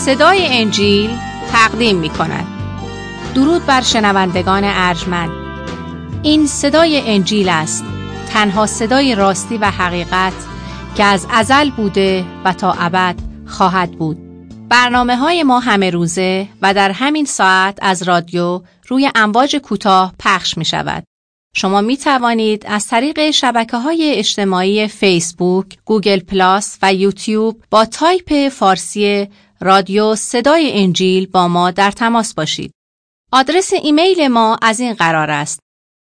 صدای انجیل تقدیم می کند. درود بر شنوندگان ارجمند. این صدای انجیل است، تنها صدای راستی و حقیقت که از ازل بوده و تا ابد خواهد بود. برنامه‌های ما همه روزه و در همین ساعت از رادیو روی امواج کوتاه پخش می شود. شما می توانید از طریق شبکه‌های اجتماعی فیسبوک، گوگل پلاس و یوتیوب با تایپ فارسی رادیو صدای انجیل با ما در تماس باشید. آدرس ایمیل ما از این قرار است: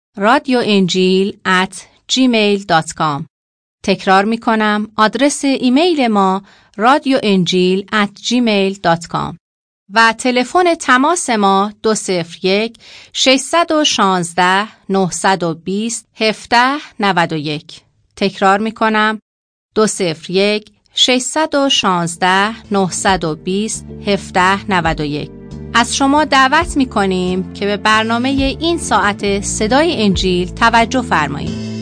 radioenjil@gmail.com. تکرار می کنم، آدرس ایمیل ما radioenjil@gmail.com و تلفن تماس ما 201-616-920-1791. تکرار می کنم، 201-616-920-1791. از شما دعوت می کنیم که به برنامه این ساعت صدای انجیل توجه فرمایید.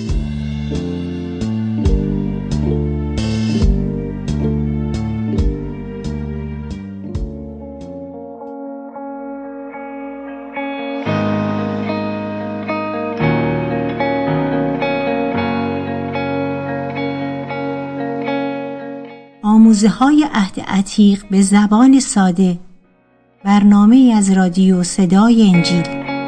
آموزه‌های عهد عتیق به زبان ساده، برنامه از رادیو صدای انجیل.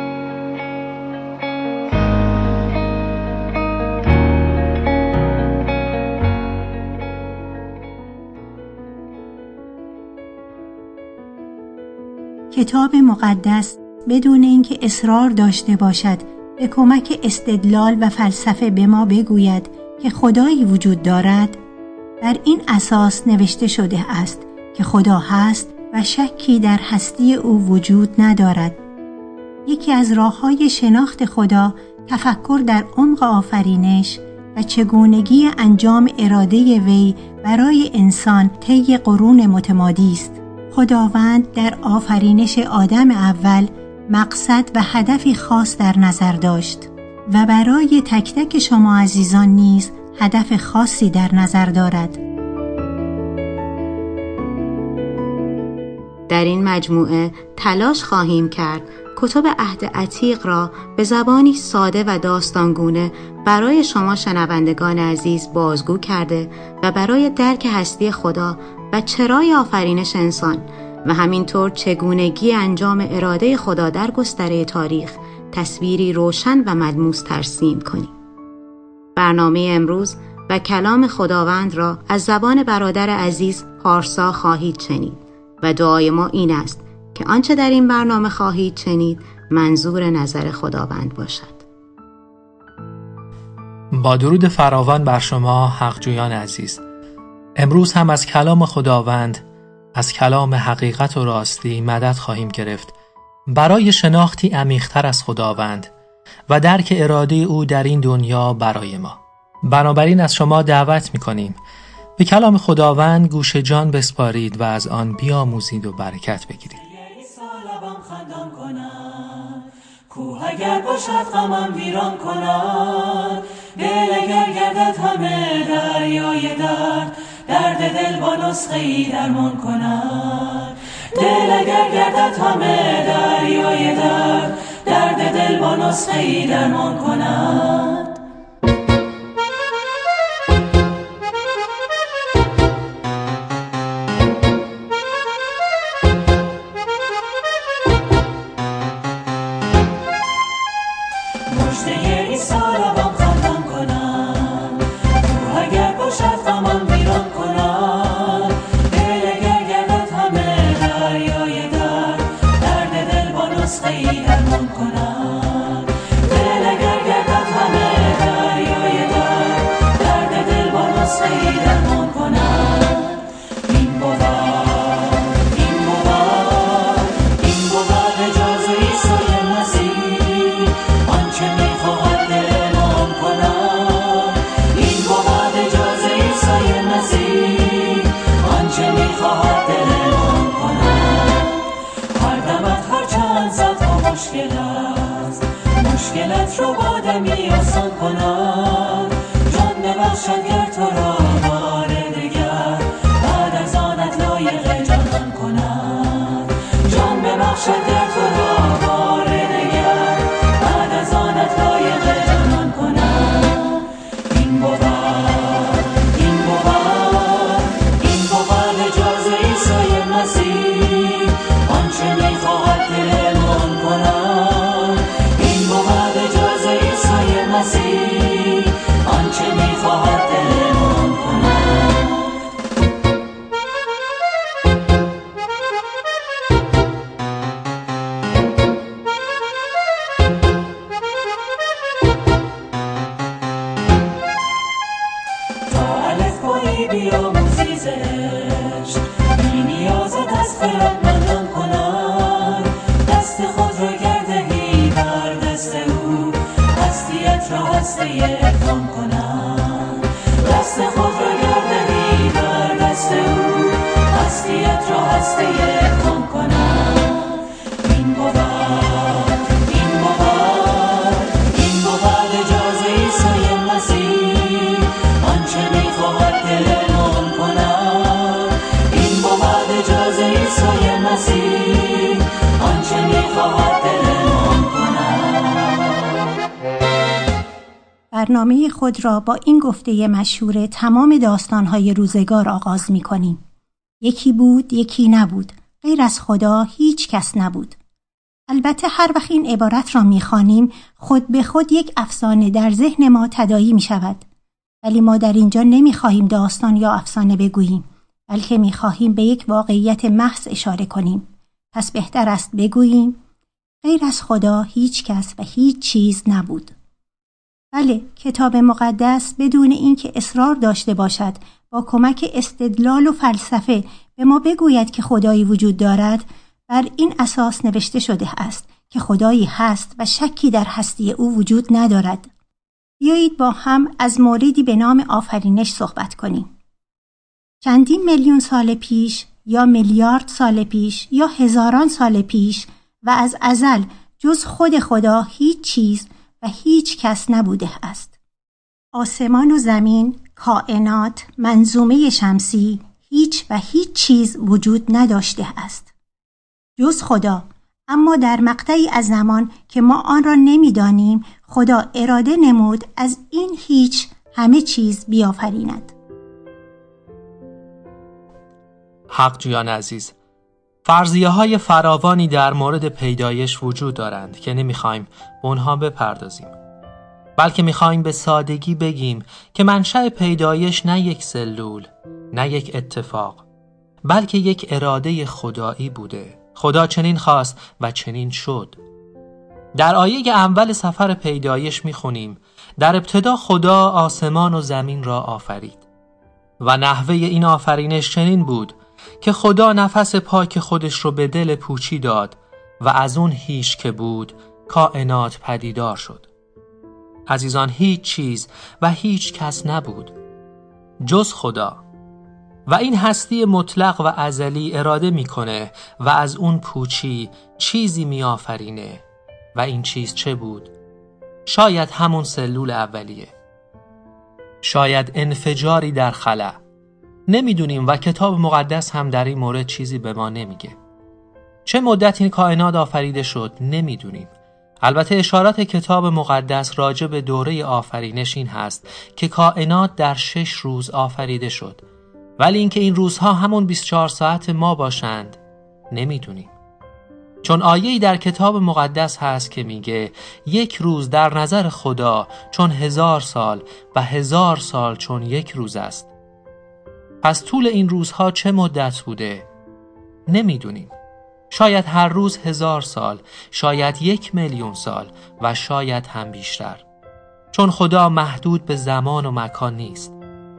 کتاب مقدس بدون اینکه اصرار داشته باشد به کمک استدلال و فلسفه به ما بگوید که خدایی وجود دارد، بر این اساس نوشته شده است که خدا هست و شکی در هستی او وجود ندارد. یکی از راه‌های شناخت خدا تفکر در عمق آفرینش و چگونگی انجام اراده وی برای انسان طی قرون متمادی است. خداوند در آفرینش آدم اول مقصد و هدفی خاص در نظر داشت و برای تک تک شما عزیزان نیز هدف خاصی در نظر دارد. در این مجموعه تلاش خواهیم کرد کتب عهد عتیق را به زبانی ساده و داستانگونه برای شما شنوندگان عزیز بازگو کرده و برای درک هستی خدا و چرای آفرینش انسان و همینطور چگونگی انجام اراده خدا در گستره تاریخ تصویری روشن و ملموس ترسیم کنیم. برنامه امروز و کلام خداوند را از زبان برادر عزیز پارسا خواهید شنید و دعای ما این است که آنچه در این برنامه خواهید شنید منظور نظر خداوند باشد. با درود فراوان بر شما حقجویان عزیز، امروز هم از کلام خداوند، از کلام حقیقت و راستی مدد خواهیم گرفت برای شناختی عمیق‌تر از خداوند و درک اراده او در این دنیا برای ما. بنابراین از شما دعوت می‌کنیم به کلام خداوند گوش جان بسپارید و از آن بیاموزید و برکت بگیرید. کوه اگر باشد غمم ویران کند، دل اگر گردد همه دریای درد دل با نسخه‌ای درمان کند. دل اگر گردد همه دریای درد دل با نسخه‌ای درمان کند. مشکلت رو با دمی آسان کند، جان ببخشد گر تو را بار دگر، بعد از آنت لایق جانان کند. بسته اقدام کنم. این بود اجازه عیسی مسیح، آنچه میخواهد دل ما کنم. این بود اجازه عیسی مسیح، آنچه میخواهد دل ما کنم. برنامه خود را با این گفته مشهور تمام داستان‌های روزگار آغاز می‌کنیم. یکی بود، یکی نبود. غیر از خدا هیچ کس نبود. البته هر وقت این عبارت را می‌خوانیم، خود به خود یک افسانه در ذهن ما تداعی می‌شود. ولی ما در اینجا نمی‌خواهیم داستان یا افسانه بگوییم، بلکه می‌خواهیم به یک واقعیت محض اشاره کنیم. پس بهتر است بگوییم غیر از خدا هیچ کس و هیچ چیز نبود. بله، کتاب مقدس بدون اینکه اصرار داشته باشد با کمک استدلال و فلسفه به ما بگوید که خدایی وجود دارد، بر این اساس نوشته شده است که خدایی هست و شکی در هستی او وجود ندارد. بیایید با هم از موردی به نام آفرینش صحبت کنیم. چندین میلیون سال پیش یا میلیارد سال پیش یا هزاران سال پیش و از ازل جز خود خدا هیچ چیز و هیچ کس نبوده است. آسمان و زمین، کائنات، منظومه شمسی، هیچ و هیچ چیز وجود نداشته است جز خدا. اما در مقطعی از زمان که ما آن را نمی‌دانیم، خدا اراده نمود از این هیچ همه چیز بیافریند. حقجویان عزیز، فرضیه‌های فراوانی در مورد پیدایش وجود دارند که نمی‌خوایم به اونها بپردازیم، بلکه می‌خوایم به سادگی بگیم که منشأ پیدایش نه یک سلول، نه یک اتفاق، بلکه یک اراده خدایی بوده. خدا چنین خواست و چنین شد. در آیه اول سفر پیدایش می‌خونیم در ابتدا خدا آسمان و زمین را آفرید و نحوه این آفرینش چنین بود که خدا نفس پاک خودش رو به دل پوچی داد و از اون هیچ که بود کائنات پدیدار شد. عزیزان، هیچ چیز و هیچ کس نبود جز خدا و این هستی مطلق و ازلی اراده میکنه و از اون پوچی چیزی میآفرینه. و این چیز چه بود؟ شاید همون سلول اولیه، شاید انفجاری در خلا، نمیدونیم و کتاب مقدس هم در این مورد چیزی به ما نمیگه. چه مدت این کائنات آفریده شد نمیدونیم. البته اشارات کتاب مقدس راجع به دوره آفرینش این هست که کائنات در 6 روز آفریده شد، ولی اینکه این روزها همون 24 ساعت ما باشند نمیدونیم. چون آیه‌ای در کتاب مقدس هست که میگه یک روز در نظر خدا چون 1000 سال و 1000 سال چون یک روز است. پس طول این روزها چه مدت بوده؟ نمیدونیم. شاید هر روز 1000 سال، شاید 1,000,000 سال و شاید هم بیشتر، چون خدا محدود به زمان و مکان نیست.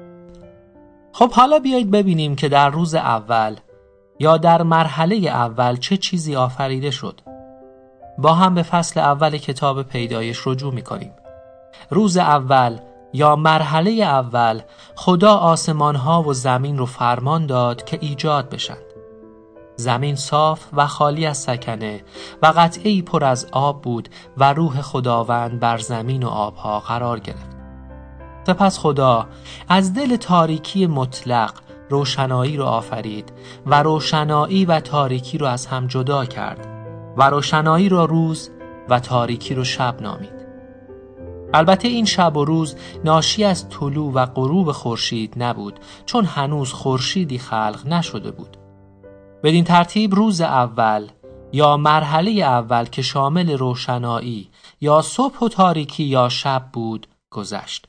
خب حالا بیایید ببینیم که در روز اول یا در مرحله اول چه چیزی آفریده شد. با هم به فصل اول کتاب پیدایش رجوع می‌کنیم. روز اول یا مرحله اول خدا آسمان‌ها و زمین رو فرمان داد که ایجاد بشن. زمین صاف و خالی از سکنه و قطعه‌ای پر از آب بود و روح خداوند بر زمین و آبها قرار گرفت. سپس خدا از دل تاریکی مطلق روشنایی رو آفرید و روشنایی و تاریکی رو از هم جدا کرد و روشنایی رو روز و تاریکی رو شب نامید. البته این شب و روز ناشی از طلوع و غروب خورشید نبود، چون هنوز خورشیدی خلق نشده بود. بدین ترتیب روز اول یا مرحله اول که شامل روشنایی یا صبح و تاریکی یا شب بود گذشت.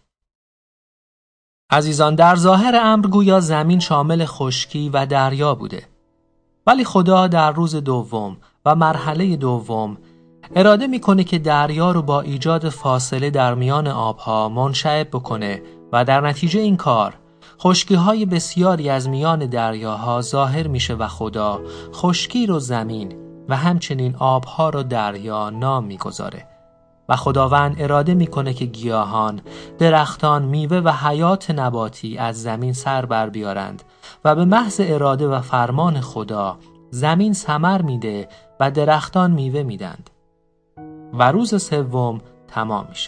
عزیزان، در ظاهر امر گویا زمین شامل خشکی و دریا بوده، ولی خدا در روز دوم و مرحله دوم اراده میکنه که دریا رو با ایجاد فاصله در میان آبها منشعب بکنه و در نتیجه این کار خشکی‌های بسیاری از میان دریاها ظاهر میشه و خدا خشکی رو زمین و همچنین آبها رو دریا نام میگذاره و خداوند اراده میکنه که گیاهان، درختان، میوه و حیات نباتی از زمین سر بر بیارند و به محض اراده و فرمان خدا زمین ثمر میده و درختان میوه میدند و روز سوم تمام میشه.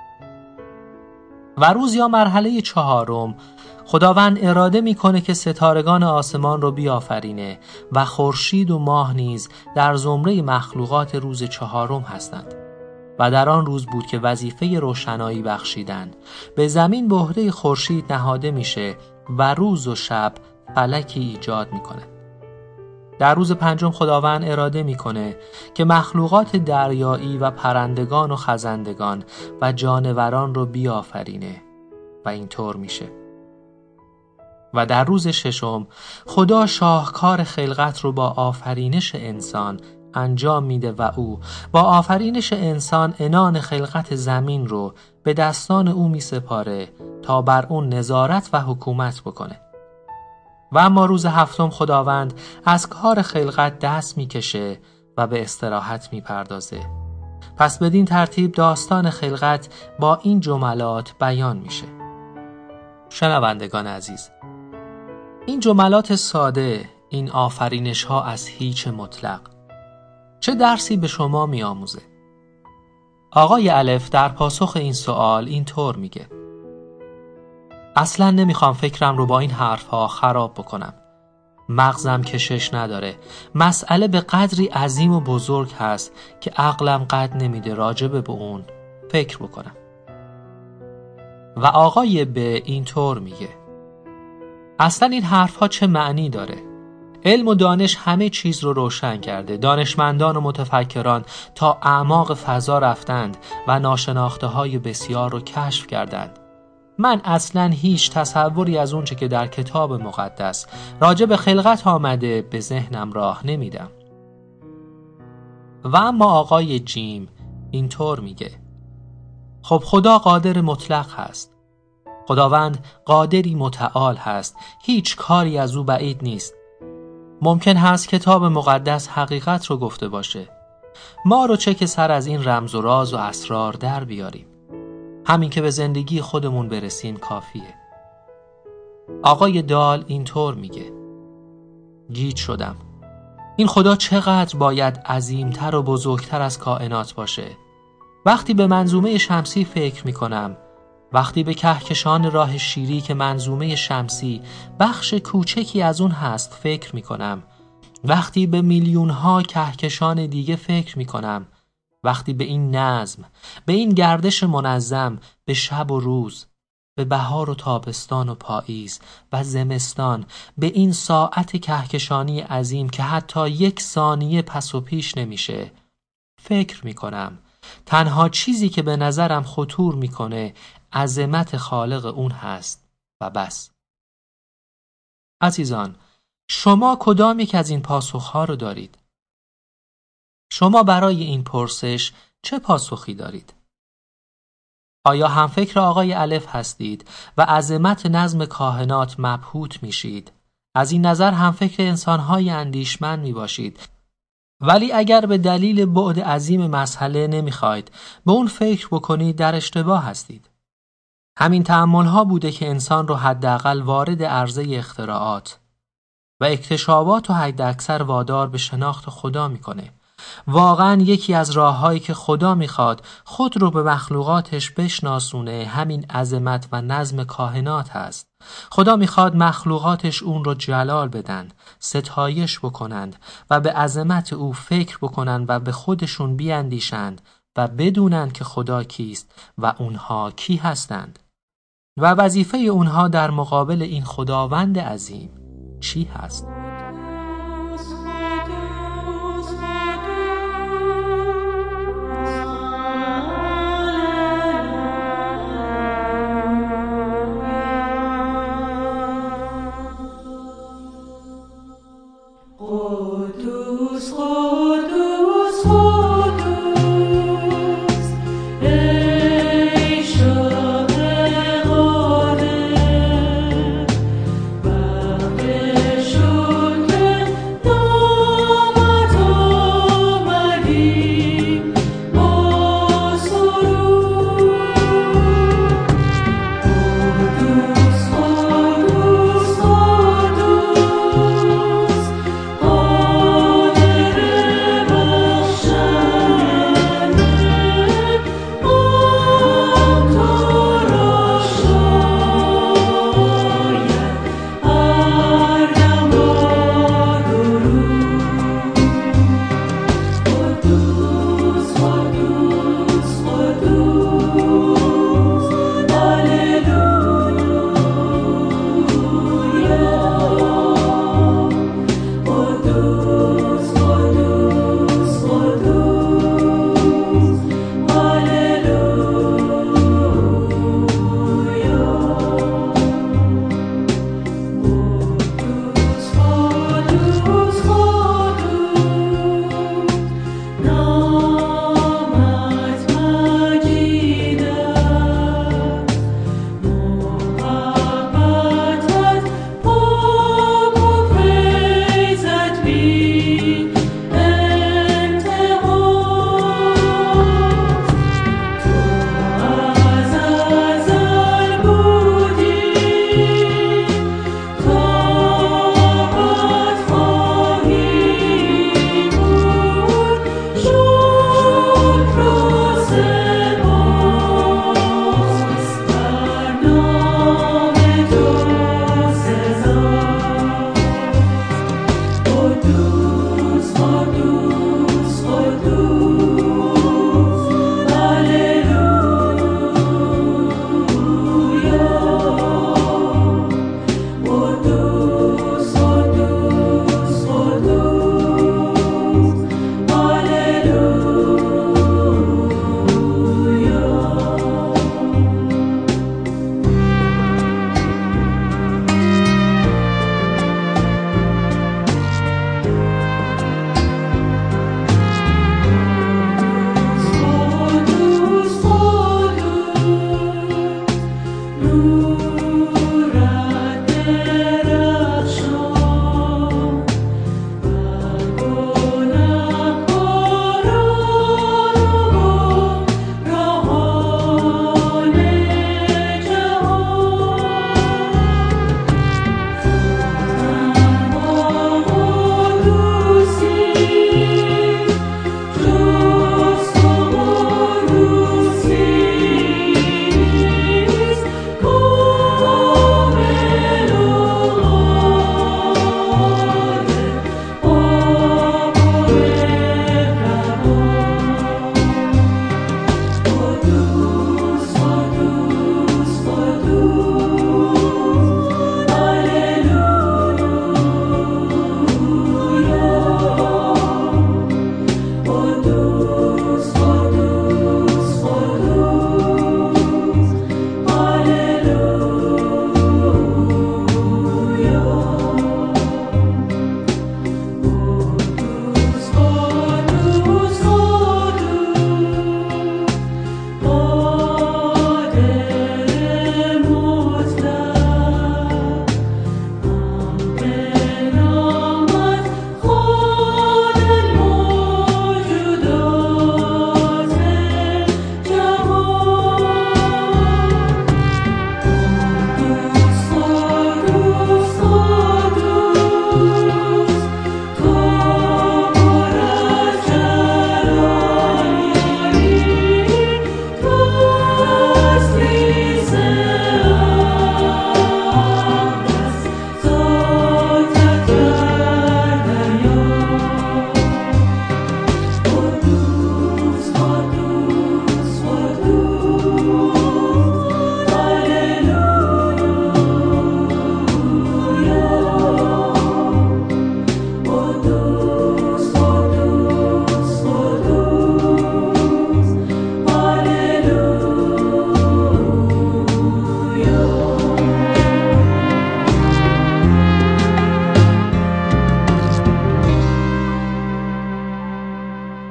و روز یا مرحله چهارم خداوند اراده میکنه که ستارگان آسمان رو بیافرینه و خورشید و ماه نیز در زمره مخلوقات روز چهارم هستند. و در آن روز بود که وظیفه روشنایی بخشیدن به زمین به عهده خورشید نهاده میشه و روز و شب فلکی ایجاد میکنه. در روز پنجم خداوند اراده میکنه که مخلوقات دریایی و پرندگان و خزندگان و جانوران رو بیافرینه و اینطور میشه. و در روز ششم خدا شاهکار خلقت رو با آفرینش انسان انجام میده و او با آفرینش انسان عنان خلقت زمین رو به دستان او میسپاره تا بر اون نظارت و حکومت بکنه. و اما روز هفتم خداوند از کار خلقت دست میکشه و به استراحت میپردازه. پس بدین ترتیب داستان خلقت با این جملات بیان میشه. شنوندگان عزیز، این جملات ساده، این آفرینش ها از هیچ مطلق چه درسی به شما میآموزه؟ آقای الف در پاسخ این سوال اینطور میگه: اصلا نمیخوام فکرم رو با این حرفها خراب بکنم. مغزم کشش نداره. مسئله به قدری عظیم و بزرگ هست که عقلم قد نمیده راجب به اون فکر بکنم. و آقای ب اینطور میگه: اصلا این حرفها چه معنی داره؟ علم و دانش همه چیز رو روشن کرده. دانشمندان و متفکران تا اعماق فضا رفتند و ناشناخته های بسیار رو کشف کردند. من اصلا هیچ تصوری از اونچه که در کتاب مقدس راجع به خلقت آمده به ذهنم راه نمیدم. و اما آقای جیم اینطور میگه: خب خدا قادر مطلق هست. خداوند قادری متعال هست. هیچ کاری از او بعید نیست. ممکن هست کتاب مقدس حقیقت رو گفته باشه. ما رو چه که سر از این رمز و راز و اسرار در بیاریم. همین که به زندگی خودمون برسیم کافیه. آقای دال اینطور میگه: گیج شدم. این خدا چقدر باید عظیمتر و بزرگتر از کائنات باشه. وقتی به منظومه شمسی فکر میکنم، وقتی به کهکشان راه شیری که منظومه شمسی بخش کوچکی از اون هست فکر میکنم، وقتی به میلیون‌ها کهکشان دیگه فکر میکنم، وقتی به این نظم، به این گردش منظم، به شب و روز، به بهار و تابستان و پاییز و زمستان، به این ساعت کهکشانی عظیم که حتی یک ثانیه پس و پیش نمیشه فکر میکنم، تنها چیزی که به نظرم خطور میکنه عظمت خالق اون هست و بس. عزیزان، شما کدام یک از این پاسخها رو دارید؟ شما برای این پرسش چه پاسخی دارید؟ آیا هم فکر آقای الف هستید و عظمت نظم کائنات مبهوت میشید؟ از این نظر هم فکر انسانهای اندیشمند میباشید، ولی اگر به دلیل بعد عظیم مسئله نمیخواید به اون فکر بکنید در اشتباه هستید. همین تأمل‌ها بوده که انسان رو حداقل وارد عرصه اختراعات و اکتشافات و حداکثر وادار به شناخت خدا میکنه. واقعا یکی از راه‌هایی که خدا میخواد خود رو به مخلوقاتش بشناسونه همین عظمت و نظم کائنات هست. خدا میخواد مخلوقاتش اون رو جلال بدن، ستایش بکنند و به عظمت او فکر بکنند و به خودشون بیاندیشند و بدونند که خدا کیست و اونها کی هستند و وظیفه اونها در مقابل این خداوند عظیم چی هست.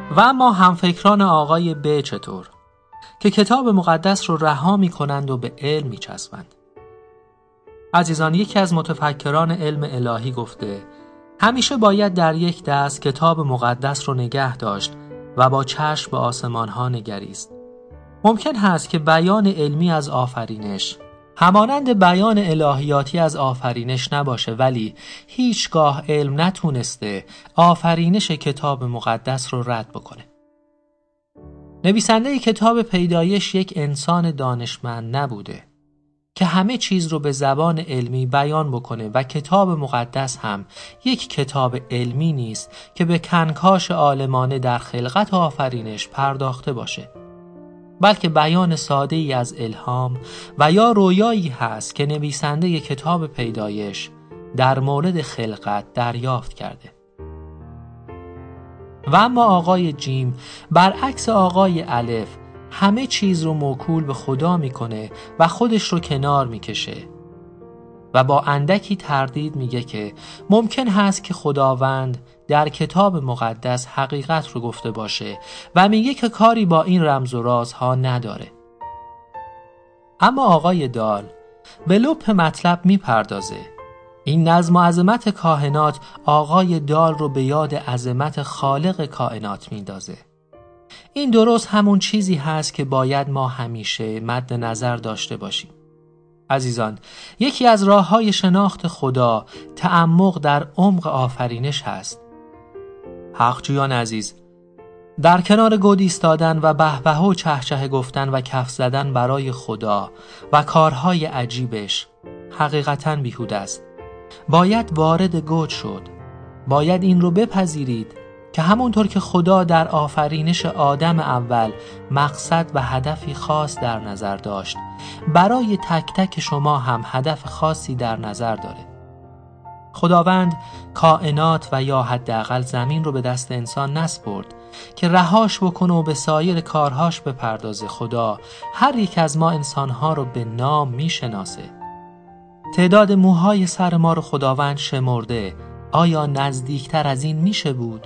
و اما همفکران آقای ب چطور؟ که کتاب مقدس رو رها می کنند و به علم می چسبند. عزیزان، یکی از متفکران علم الهی گفته همیشه باید در یک دست کتاب مقدس رو نگه داشت و با چشم به آسمان ها نگریست. ممکن هست که بیان علمی از آفرینش همانند بیان الهیاتی از آفرینش نباشه، ولی هیچگاه علم نتونسته آفرینش کتاب مقدس رو رد بکنه. نویسنده کتاب پیدایش یک انسان دانشمند نبوده که همه چیز رو به زبان علمی بیان بکنه و کتاب مقدس هم یک کتاب علمی نیست که به کنکاش عالمانه در خلقت و آفرینش پرداخته باشه، بلکه بیان ساده ای از الهام و یا رویایی هست که نویسنده کتاب پیدایش در مورد خلقت دریافت کرده. و اما آقای جیم برعکس آقای الف همه چیز رو موکول به خدا میکنه و خودش رو کنار میکشه و با اندکی تردید میگه که ممکن هست که خداوند در کتاب مقدس حقیقت رو گفته باشه و میگه که کاری با این رمز و رازها نداره. اما آقای دال به لب مطلب میپردازه. این نظم و عظمت کائنات آقای دال رو به یاد عظمت خالق کائنات میندازه. این درست همون چیزی هست که باید ما همیشه مد نظر داشته باشیم. عزیزان، یکی از راه‌های شناخت خدا تعمق در عمق آفرینش هست. حقجویان عزیز، در کنار گود ایستادن و بهبه و چهچه گفتن و کف زدن برای خدا و کارهای عجیبش حقیقتاً بیهوده است. باید وارد گود شد. باید این رو بپذیرید که همونطور که خدا در آفرینش آدم اول مقصد و هدفی خاص در نظر داشت، برای تک تک شما هم هدف خاصی در نظر داره. خداوند کائنات و یا حداقل زمین رو به دست انسان نسپرد که رهاش بکنه و به سایر کارهاش بپردازه. خدا هر یک از ما انسانها رو به نام میشناسه. تعداد موهای سر ما رو خداوند شمرده. آیا نزدیکتر از این میشه بود؟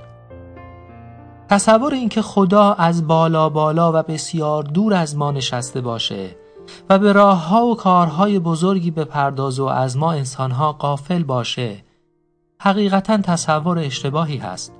تصور این که خدا از بالا بالا و بسیار دور از ما نشسته باشه و به راه‌ها و کارهای بزرگی بپردازه و از ما انسان‌ها غافل باشه، حقیقتاً تصور اشتباهی هست.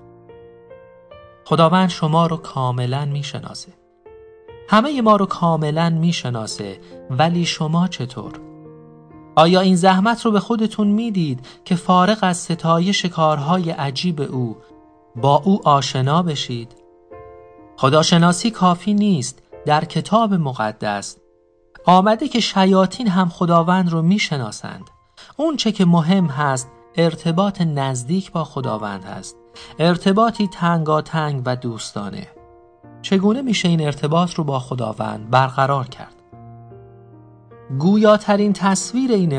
خداوند شما رو کاملاً میشناسه. همه ما رو کاملاً میشناسه، ولی شما چطور؟ آیا این زحمت رو به خودتون میدید که فارغ از ستایش کارهای عجیب او با او آشنا بشید؟ خداشناسی کافی نیست. در کتاب مقدس آمده که شیاطین هم خداوند رو میشناسند. اون چه که مهم هست ارتباط نزدیک با خداوند هست، ارتباطی تنگاتنگ و دوستانه. چگونه میشه این ارتباط رو با خداوند برقرار کرد؟ گویاترین تصویر این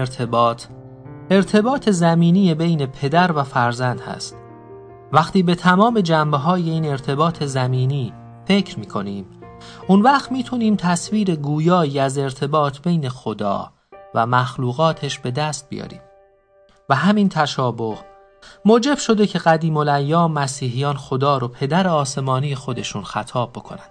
ارتباط زمینی بین پدر و فرزند هست. وقتی به تمام جنبه‌های این ارتباط زمینی فکر می‌کنیم، اون وقت می‌تونیم تصویر گویایی از ارتباط بین خدا و مخلوقاتش به دست بیاریم. و همین تشابه موجب شده که قدیم الایام مسیحیان خدا رو پدر آسمانی خودشون خطاب بکنند.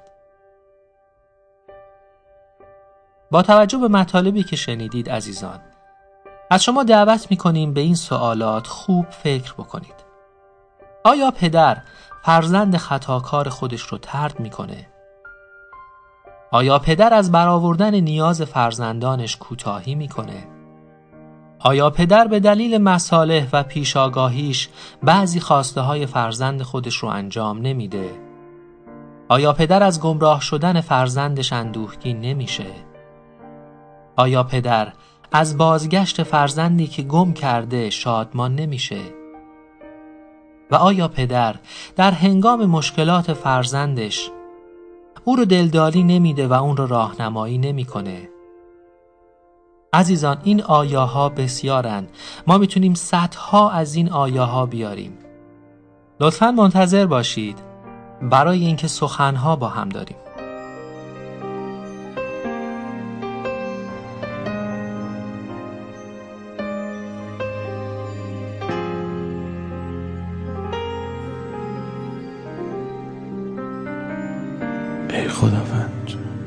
با توجه به مطالبی که شنیدید عزیزان، از شما دعوت می‌کنیم به این سوالات خوب فکر بکنید. آیا پدر فرزند خطاکار خودش رو طرد میکنه؟ آیا پدر از برآوردن نیاز فرزندانش کوتاهی میکنه؟ آیا پدر به دلیل مصالح و پیشاگاهیش بعضی خواسته های فرزند خودش رو انجام نمیده؟ آیا پدر از گمراه شدن فرزندش اندوهگین نمیشه؟ آیا پدر از بازگشت فرزندی که گم کرده شادمان نمیشه؟ و آیا پدر در هنگام مشکلات فرزندش او رو دلداری نمیده و اون رو راهنمایی نمیکنه؟ عزیزان، این آیاها بسیارن. ما میتونیم صدها از این آیاها بیاریم. لطفاً منتظر باشید برای اینکه سخنها با هم داریم. ای خداوند،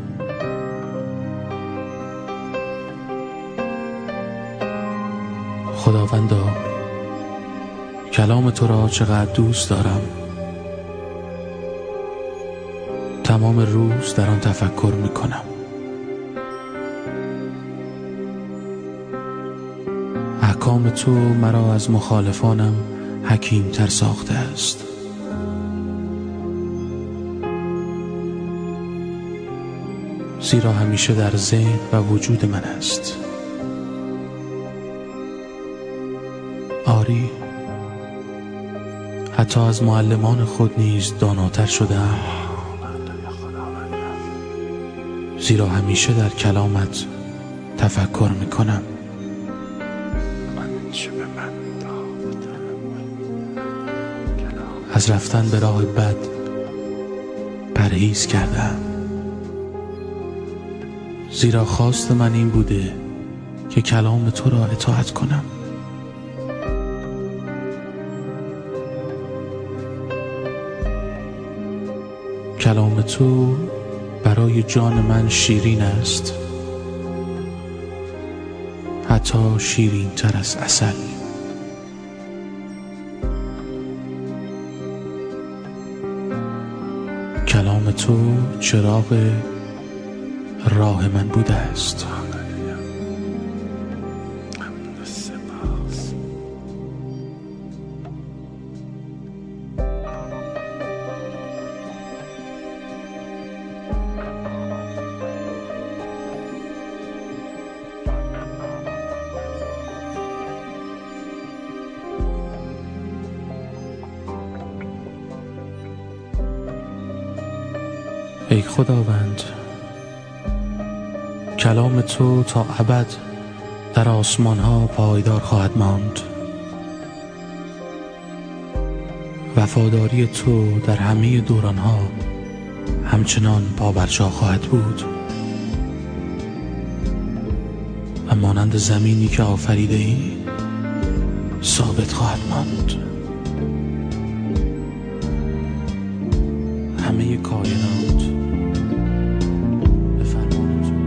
خداوندا کلام تو را چقدر دوست دارم. تمام روز در آن تفکر می کنم. احکام تو مرا از مخالفانم حکیم تر ساخته است. زیرا همیشه در ذهن و وجود من است. آری، حتی از معلمان خود نیز داناتر شدم، زیرا همیشه در کلامت تفکر میکنم. از رفتن به راه بد پرهیز کردم، زیرا خواست من این بوده که کلام تو را اطاعت کنم. کلام تو برای جان من شیرین است، حتی شیرین تر از عسل. کلام تو چراغ راه من بوده است. ای خداوند، کلام تو تا ابد در آسمان ها پایدار خواهد ماند. وفاداری تو در همه دوران ها همچنان پابرجا خواهد بود و مانند زمینی که آفریده ای ثابت خواهد ماند. همه کائنات به فرمان تو.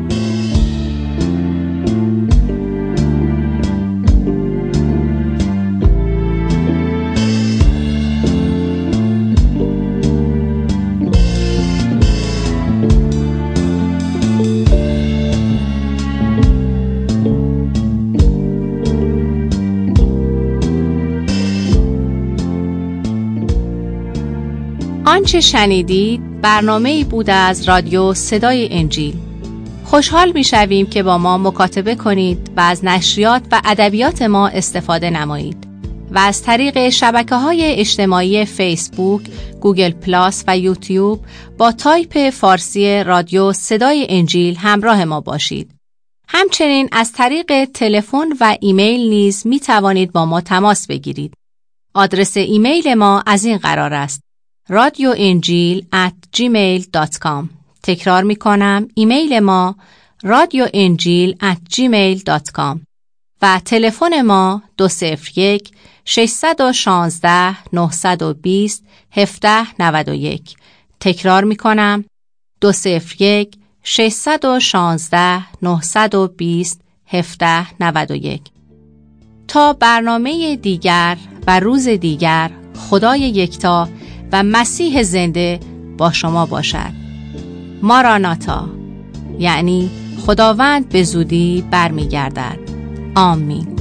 آنچه شنیدید برنامه‌ای بود از رادیو صدای انجیل. خوشحال می‌شویم که با ما مکاتبه کنید و از نشریات و ادبیات ما استفاده نمایید و از طریق شبکه‌های اجتماعی فیسبوک، گوگل پلاس و یوتیوب با تایپ فارسی رادیو صدای انجیل همراه ما باشید. همچنین از طریق تلفن و ایمیل نیز می‌توانید با ما تماس بگیرید. آدرس ایمیل ما از این قرار است: radioenjil@gmail.com. تکرار می کنم، ایمیل ما radioenjil@gmail.com و تلفن ما 201-616-920-1791. تکرار می کنم، 201-616-920-1791. تا برنامه دیگر و روز دیگر، خدای یکتا و مسیح زنده با شما باشد. ماراناتا، یعنی خداوند به زودی برمیگردد. آمین.